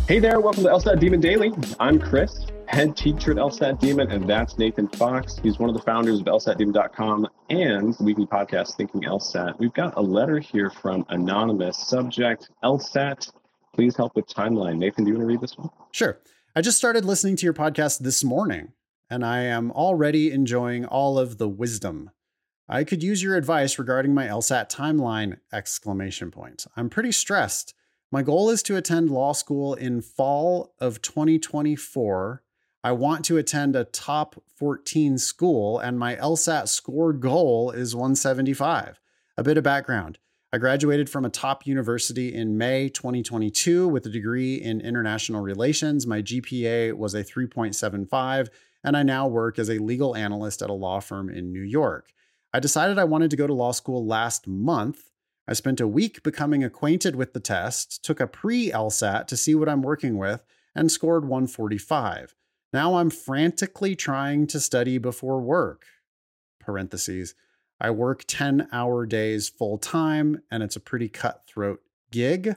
Hey there, welcome to LSAT Demon Daily. I'm Chris, head teacher at LSAT Demon, and that's Nathan Fox. He's one of the founders of LSATdemon.com and the weekly podcast Thinking LSAT. We've got a letter here from Anonymous. Subject, LSAT. Please help with timeline. Nathan, do you want to read this one? Sure. I just started listening to your podcast this morning, and I am already enjoying all of the wisdom. I could use your advice regarding my LSAT timeline! I'm pretty stressed. My goal is to attend law school in fall of 2024. I want to attend a top 14 school, and my LSAT score goal is 175. A bit of background. I graduated from a top university in May 2022 with a degree in international relations. My GPA was a 3.75, and I now work as a legal analyst at a law firm in New York. I decided I wanted to go to law school last month. I spent a week becoming acquainted with the test, took a pre-LSAT to see what I'm working with, and scored 145. Now I'm frantically trying to study before work. Parentheses. I work 10-hour days full time, and it's a pretty cutthroat gig,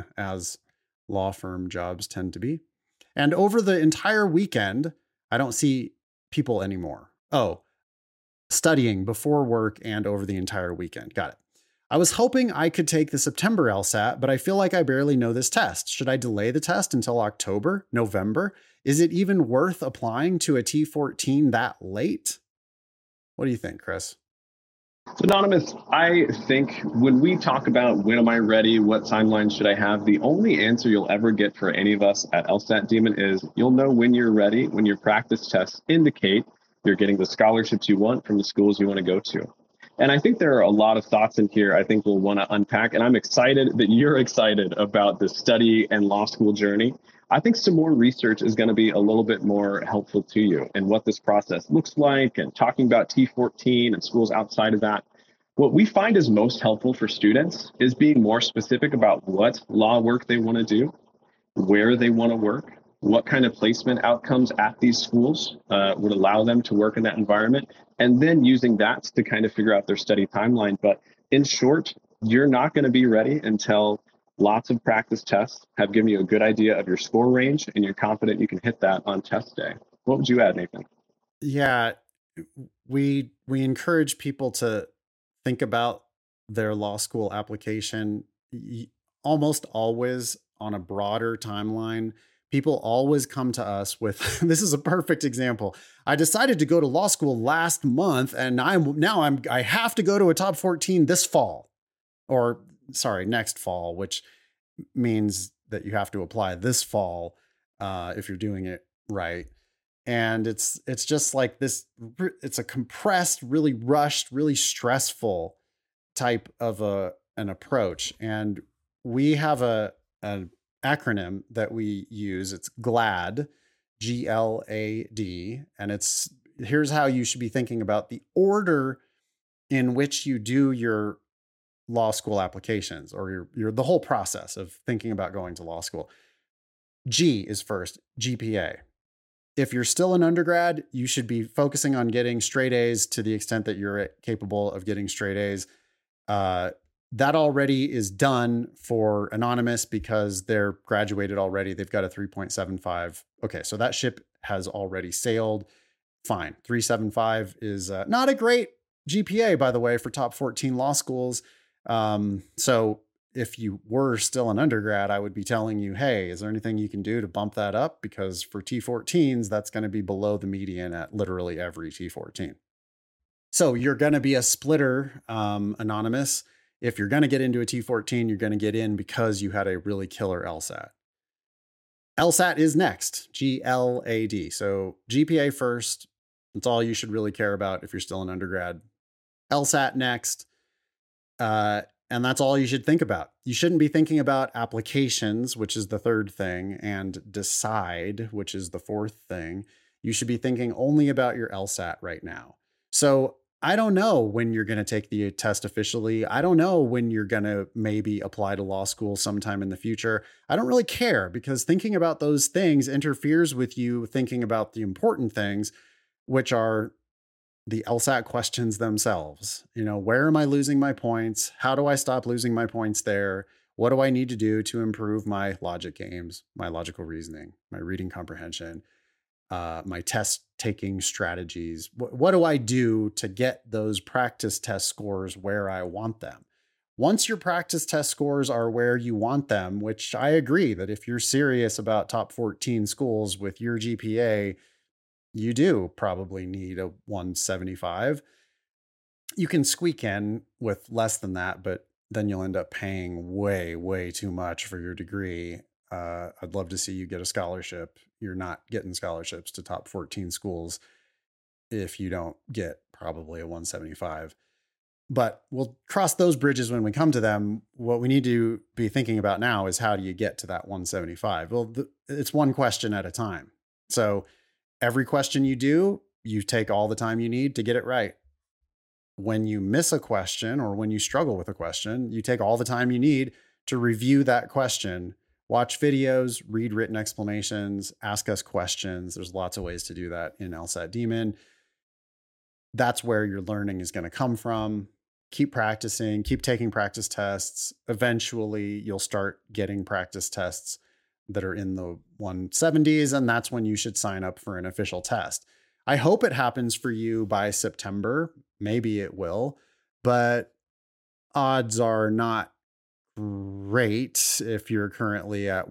as law firm jobs tend to be. And over the entire weekend, I don't see people anymore. Oh, studying before work and over the entire weekend. Got it. I was hoping I could take the September LSAT, but I feel like I barely know this test. Should I delay the test until October, November? Is it even worth applying to a T14 that late? What do you think, Chris? Anonymous, I think when we talk about when am I ready, what timeline should I have, the only answer you'll ever get for any of us at LSAT Demon is you'll know when you're ready, when your practice tests indicate you're getting the scholarships you want from the schools you want to go to. And I think there are a lot of thoughts in here I think we'll want to unpack. And I'm excited that you're excited about the study and law school journey. I think some more research is going to be a little bit more helpful to you and what this process looks like and talking about T14 and schools outside of that. What we find is most helpful for students is being more specific about what law work they want to do, where they want to work, what kind of placement outcomes at these schools would allow them to work in that environment, and then using that to kind of figure out their study timeline. But in short, you're not going to be ready until lots of practice tests have given you a good idea of your score range and you're confident you can hit that on test day. What would you add, Nathan? Yeah, we encourage people to think about their law school application almost always on a broader timeline. People always come to us with, this is a perfect example. I decided to go to law school last month and I have to go to a top 14 this fall, or sorry, next fall, which means that you have to apply this fall if you're doing it right. And it's just like this, it's a compressed, really rushed, really stressful type of an approach. And we have an acronym that we use. It's GLAD, GLAD. And here's how you should be thinking about the order in which you do your law school applications, or your the whole process of thinking about going to law school. G is first, GPA. If you're still an undergrad, you should be focusing on getting straight A's to the extent that you're capable of getting straight A's. That already is done for Anonymous because they're graduated already. They've got a 3.75. Okay, so that ship has already sailed. Fine. 375 is not a great GPA, by the way, for top 14 law schools. So if you were still an undergrad, I would be telling you, hey, is there anything you can do to bump that up? Because for T14s, that's going to be below the median at literally every T14. So you're going to be a splitter, Anonymous. If you're going to get into a T14, you're going to get in because you had a really killer LSAT. LSAT is next, GLAD. So GPA first. That's all you should really care about if you're still an undergrad. LSAT next. And that's all you should think about. You shouldn't be thinking about applications, which is the third thing, and decide, which is the fourth thing. You should be thinking only about your LSAT right now. So I don't know when you're going to take the test officially. I don't know when you're going to maybe apply to law school sometime in the future. I don't really care, because thinking about those things interferes with you thinking about the important things, which are the LSAT questions themselves. You know, where am I losing my points? How do I stop losing my points there? What do I need to do to improve my logic games, my logical reasoning, my reading comprehension, my test taking strategies? What do I do to get those practice test scores where I want them? Once your practice test scores are where you want them, which I agree that if you're serious about top 14 schools with your GPA, you do probably need a 175. You can squeak in with less than that, but then you'll end up paying way, way too much for your degree. I'd love to see you get a scholarship. You're not getting scholarships to top 14 schools if you don't get probably a 175. But we'll cross those bridges when we come to them. What we need to be thinking about now is how do you get to that 175? Well, it's one question at a time. So every question you do, you take all the time you need to get it right. When you miss a question or when you struggle with a question, you take all the time you need to review that question, watch videos, read written explanations, ask us questions. There's lots of ways to do that in LSAT Demon. That's where your learning is going to come from. Keep practicing, keep taking practice tests. Eventually, you'll start getting practice tests that are in the 170s, and that's when you should sign up for an official test. I hope it happens for you by September. Maybe it will, but odds are not great if you're currently at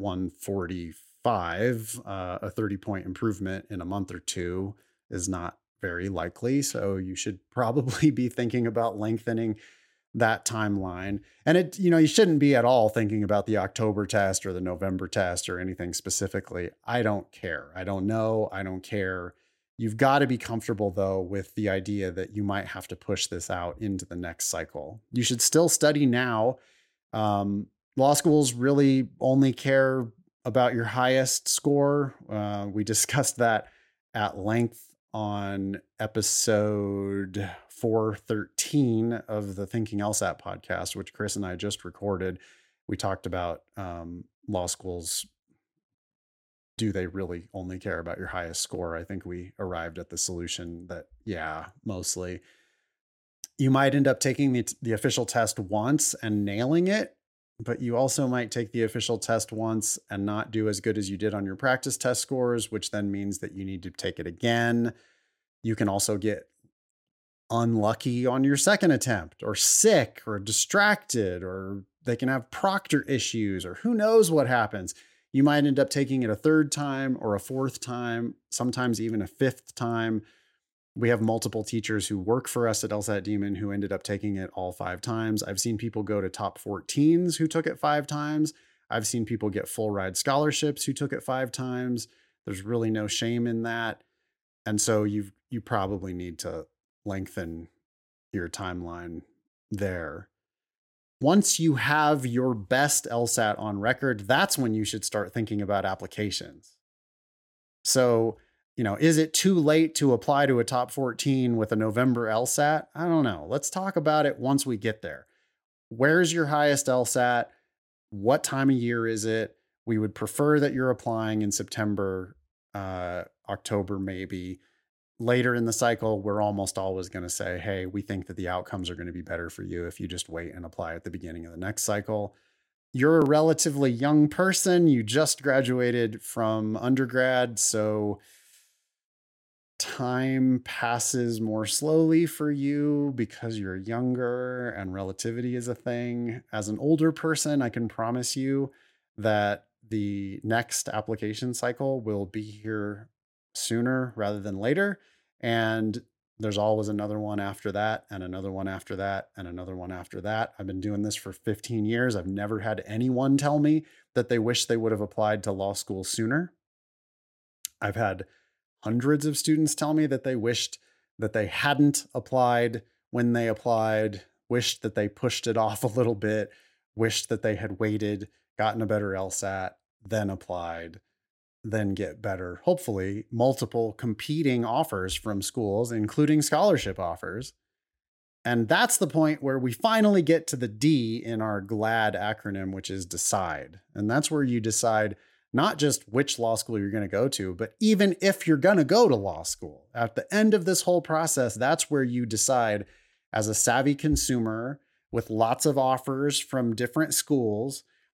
145. A 30-point improvement in a month or two is not very likely. So you should probably be thinking about lengthening that timeline. And you shouldn't be at all thinking about the October test or the November test or anything specifically. I don't care. I don't know. I don't care. You've got to be comfortable, though, with the idea that you might have to push this out into the next cycle. You should still study now. Law schools really only care about your highest score. We discussed that at length on episode 413 of the Thinking LSAT podcast, which Chris and I just recorded. We talked about law schools. Do they really only care about your highest score? I think we arrived at the solution that, yeah, mostly. You might end up taking the official test once and nailing it, but you also might take the official test once and not do as good as you did on your practice test scores, which then means that you need to take it again. You can also get unlucky on your second attempt, or sick, or distracted, or they can have proctor issues, or who knows what happens. You might end up taking it a third time or a fourth time, sometimes even a fifth time. We have multiple teachers who work for us at LSAT Demon who ended up taking it all 5 times. I've seen people go to top 14s who took it 5 times. I've seen people get full ride scholarships who took it 5 times. There's really no shame in that. And so you probably need to lengthen your timeline there. Once you have your best LSAT on record, that's when you should start thinking about applications. So, is it too late to apply to a top 14 with a November LSAT? I don't know. Let's talk about it once we get there. Where's your highest LSAT? What time of year is it? We would prefer that you're applying in September, October, maybe. Later in the cycle, we're almost always going to say, hey, we think that the outcomes are going to be better for you if you just wait and apply at the beginning of the next cycle. You're a relatively young person. You just graduated from undergrad, so time passes more slowly for you because you're younger and relativity is a thing. As an older person, I can promise you that the next application cycle will be here sooner rather than later. And there's always another one after that, and another one after that, and another one after that. I've been doing this for 15 years. I've never had anyone tell me that they wish they would have applied to law school sooner. I've had hundreds of students tell me that they wished that they hadn't applied when they applied, wished that they pushed it off a little bit, wished that they had waited, gotten a better LSAT, then applied, then get better, hopefully multiple competing offers from schools, including scholarship offers. And that's the point where we finally get to the D in our GLAD acronym, which is decide. And that's where you decide not just which law school you're going to go to, but even if you're going to go to law school. At the end of this whole process, that's where you decide, as a savvy consumer with lots of offers from different schools,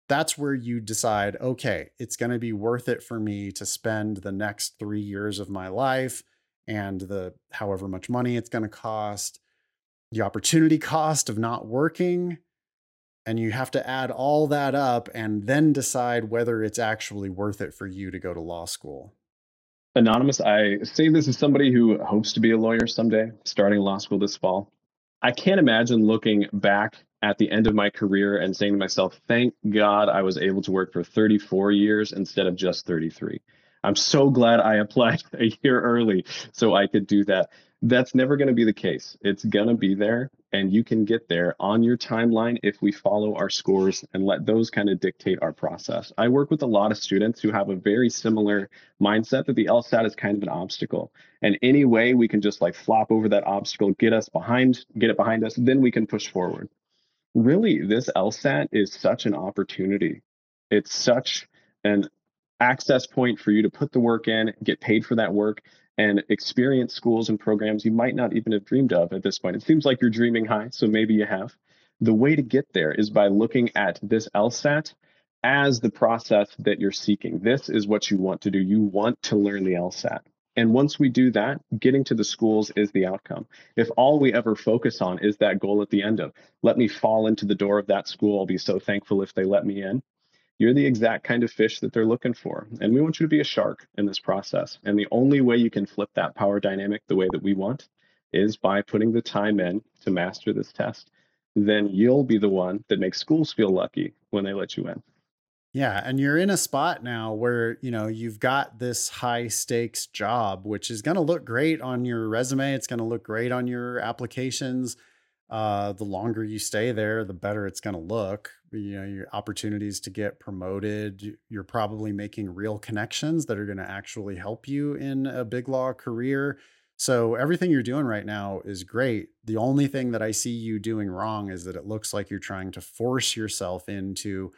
that's where you decide, okay, it's going to be worth it for me to spend the next 3 years of my life and the however much money it's going to cost, the opportunity cost of not working. And you have to add all that up and then decide whether it's actually worth it for you to go to law school. Anonymous, I say this as somebody who hopes to be a lawyer someday, starting law school this fall. I can't imagine looking back at the end of my career and saying to myself, thank God I was able to work for 34 years instead of just 33. I'm so glad I applied a year early so I could do that. That's never going to be the case. It's going to be there, and you can get there on your timeline if we follow our scores and let those kind of dictate our process. I work with a lot of students who have a very similar mindset that the LSAT is kind of an obstacle. And any way we can just like flop over that obstacle, get it behind us, then we can push forward. Really, this LSAT is such an opportunity. It's such an access point for you to put the work in, get paid for that work, and experience schools and programs you might not even have dreamed of at this point. It seems like you're dreaming high, so maybe you have. The way to get there is by looking at this LSAT as the process that you're seeking. This is what you want to do. You want to learn the LSAT. And once we do that, getting to the schools is the outcome. If all we ever focus on is that goal at the end of, let me fall into the door of that school, I'll be so thankful if they let me in, you're the exact kind of fish that they're looking for. And we want you to be a shark in this process. And the only way you can flip that power dynamic the way that we want is by putting the time in to master this test. Then you'll be the one that makes schools feel lucky when they let you in. Yeah, and you're in a spot now where, you've got this high stakes job, which is going to look great on your resume. It's going to look great on your applications. The longer you stay there, the better it's going to look. Your opportunities to get promoted, you're probably making real connections that are going to actually help you in a big law career. So everything you're doing right now is great. The only thing that I see you doing wrong is that it looks like you're trying to force yourself into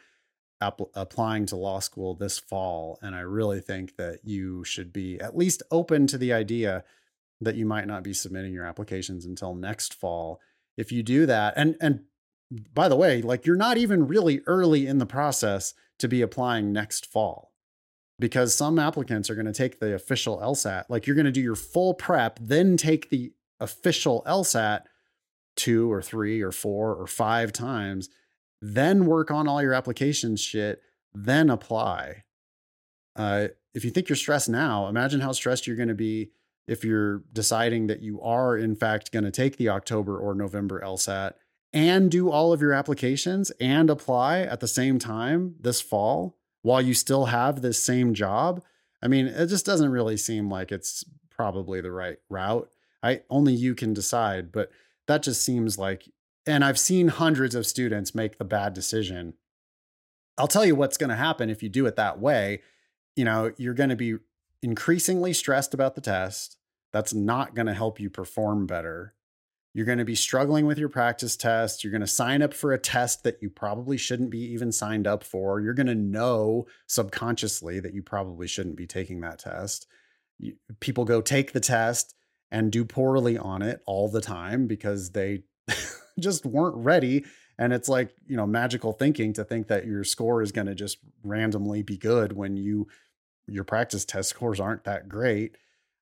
applying to law school this fall. And I really think that you should be at least open to the idea that you might not be submitting your applications until next fall. If you do that, and by the way, like you're not even really early in the process to be applying next fall, because some applicants are going to take the official LSAT. Like you're going to do your full prep, then take the official LSAT 2 or 3 or 4 or 5 times, then work on all your application shit, then apply. If you think you're stressed now, imagine how stressed you're going to be if you're deciding that you are in fact going to take the October or November LSAT and do all of your applications and apply at the same time this fall while you still have this same job. I mean, it just doesn't really seem like it's probably the right route. Only you can decide, but that just seems like, and I've seen hundreds of students make the bad decision. I'll tell you what's going to happen if you do it that way. You're going to be increasingly stressed about the test. That's not going to help you perform better. You're going to be struggling with your practice test. You're going to sign up for a test that you probably shouldn't be even signed up for. You're going to know subconsciously that you probably shouldn't be taking that test. People go take the test and do poorly on it all the time because they just weren't ready. And it's like, magical thinking to think that your score is going to just randomly be good when your practice test scores aren't that great.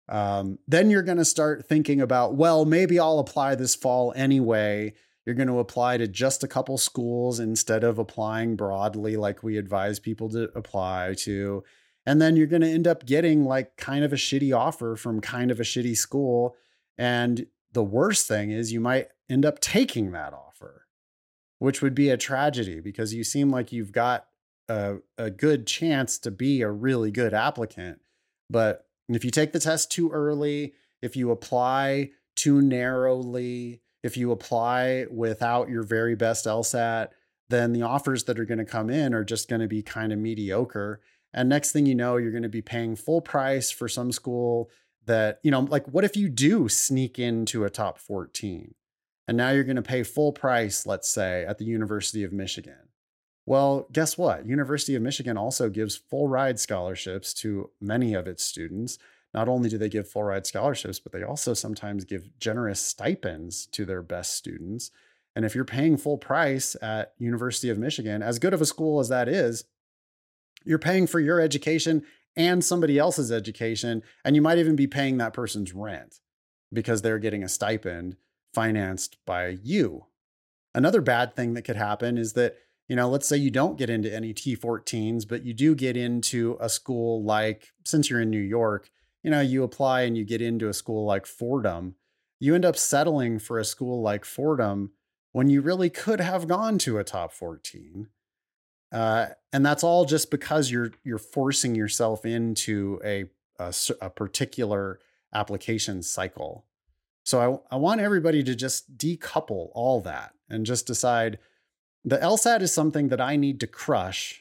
Then you're going to start thinking about, well, maybe I'll apply this fall anyway. You're going to apply to just a couple schools instead of applying broadly like we advise people to apply to. And then you're going to end up getting like kind of a shitty offer from kind of a shitty school. And the worst thing is you might end up taking that offer, which would be a tragedy because you seem like you've got a good chance to be a really good applicant. But if you take the test too early, if you apply too narrowly, if you apply without your very best LSAT, then the offers that are going to come in are just going to be kind of mediocre. And next thing you know, you're going to be paying full price for some school that, like what if you do sneak into a top 14 and now you're going to pay full price, let's say, at the University of Michigan? Well, guess what? University of Michigan also gives full ride scholarships to many of its students. Not only do they give full ride scholarships, but they also sometimes give generous stipends to their best students. And if you're paying full price at University of Michigan, as good of a school as that is, you're paying for your education and somebody else's education. And you might even be paying that person's rent because they're getting a stipend financed by you. Another bad thing that could happen is that, let's say you don't get into any T14s, but you do get into a school like, since you're in New York, you apply and you get into a school like Fordham. You end up settling for a school like Fordham when you really could have gone to a top 14. And that's all just because you're forcing yourself into a particular application cycle. So I want everybody to just decouple all that and just decide the LSAT is something that I need to crush.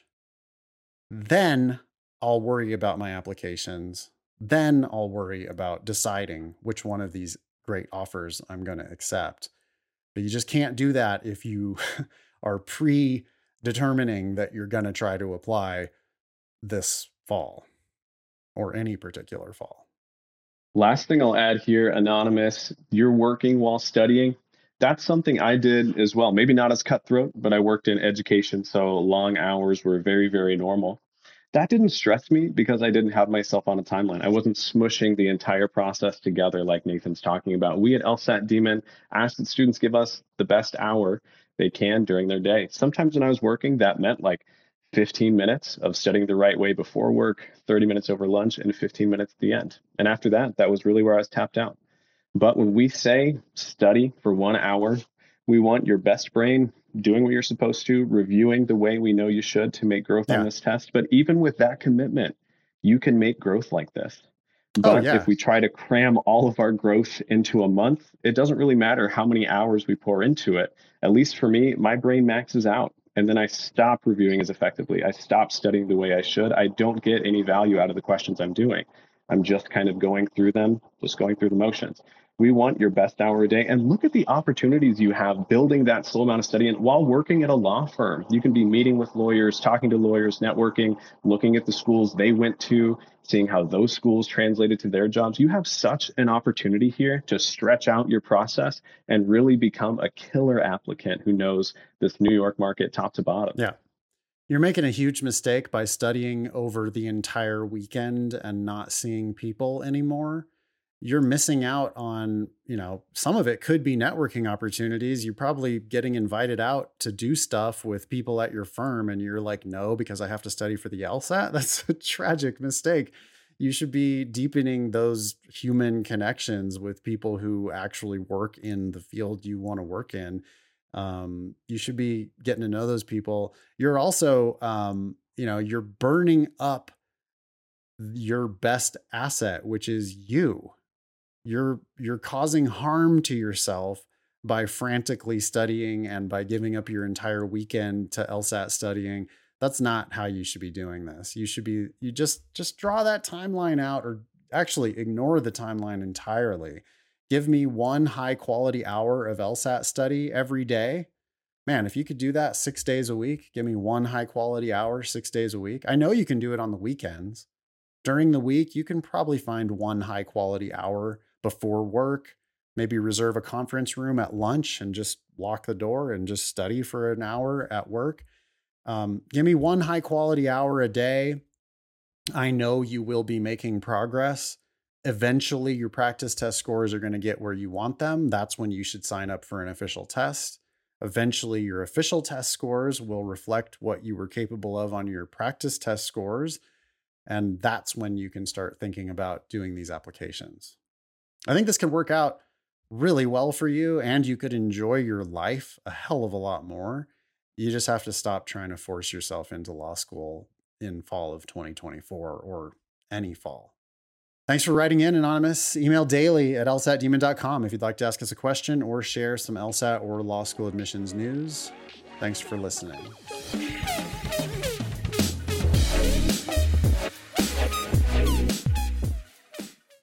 Then I'll worry about my applications. Then I'll worry about deciding which one of these great offers I'm going to accept. But you just can't do that if you are predetermining that you're going to try to apply this fall or any particular fall. Last thing I'll add here, Anonymous, you're working while studying. That's something I did as well. Maybe not as cutthroat, but I worked in education, so long hours were very, very normal. That didn't stress me because I didn't have myself on a timeline. I wasn't smushing the entire process together like Nathan's talking about. We at LSAT Demon ask that students give us the best hour they can during their day. Sometimes when I was working, that meant like 15 minutes of studying the right way before work, 30 minutes over lunch, and 15 minutes at the end. And after that, that was really where I was tapped out. But when we say study for 1 hour, we want your best brain doing what you're supposed to, reviewing the way we know you should to make growth on this test. But even with that commitment, you can make growth like this. But if we try to cram all of our growth into a month, it doesn't really matter how many hours we pour into it. At least for me, my brain maxes out. And then I stop reviewing as effectively. I stop studying the way I should. I don't get any value out of the questions I'm doing. I'm just kind of going through them, just going through the motions. We want your best hour a day. And look at the opportunities you have building that slow amount of study. And while working at a law firm, you can be meeting with lawyers, talking to lawyers, networking, looking at the schools they went to, seeing how those schools translated to their jobs. You have such an opportunity here to stretch out your process and really become a killer applicant who knows this New York market top to bottom. Yeah. You're making a huge mistake by studying over the entire weekend and not seeing people anymore. You're missing out on, some of it could be networking opportunities. You're probably getting invited out to do stuff with people at your firm. And you're like, no, because I have to study for the LSAT. That's a tragic mistake. You should be deepening those human connections with people who actually work in the field you want to work in. You should be getting to know those people. You're also, you're burning up your best asset, which is you. You're causing harm to yourself by frantically studying and by giving up your entire weekend to LSAT studying. That's not how you should be doing this. You just draw that timeline out, or actually ignore the timeline entirely. Give me 1 high quality hour of LSAT study every day. Man, if you could do that 6 days a week, give me 1 high quality hour 6 days a week. I know you can do it on the weekends. During the week, you can probably find 1 high quality hour before work, maybe reserve a conference room at lunch and just lock the door and just study for an hour at work. Give me 1 high quality hour a day. I know you will be making progress. Eventually, your practice test scores are going to get where you want them. That's when you should sign up for an official test. Eventually, your official test scores will reflect what you were capable of on your practice test scores. And that's when you can start thinking about doing these applications. I think this could work out really well for you, and you could enjoy your life a hell of a lot more. You just have to stop trying to force yourself into law school in fall of 2024 or any fall. Thanks for writing in, Anonymous. Email daily@lsatdemon.com if you'd like to ask us a question or share some LSAT or law school admissions news. Thanks for listening.